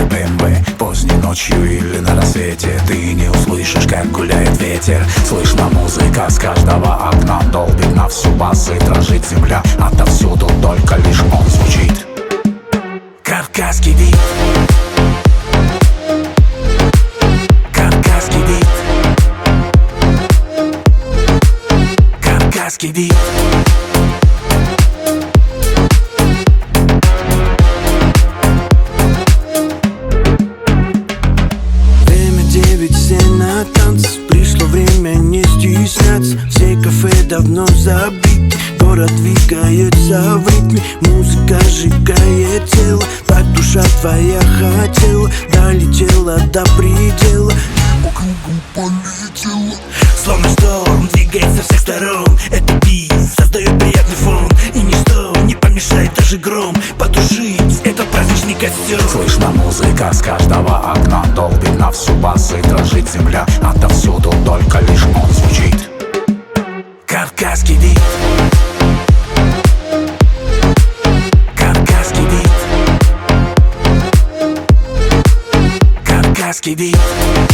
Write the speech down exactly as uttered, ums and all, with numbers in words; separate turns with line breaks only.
бэ эм вэ. Поздней ночью или на рассвете ты не услышишь, как гуляет ветер. Слышна музыка с каждого окна, долбит на всю бас и дрожит земля. Отовсюду только лишь он звучит. Кавказский бит. Кавказский бит. Кавказский бит.
Все на танцы, пришло время не стесняться. Все кафе давно забиты, город двигается в ритме. Музыка сжигает тело, так душа твоя хотела. Долетела до предела, по кругу полетела. Словно шторм двигается со всех сторон. Это бит создает приятный фон, и ничто не помешает, даже гром потушить этот праздничный костер.
Слышна музыка с каждого окна, долбит на всю бас и дрожит земля. Отовсюду только лишь он звучит. Кавказский бит. Кавказский бит. Кавказский бит.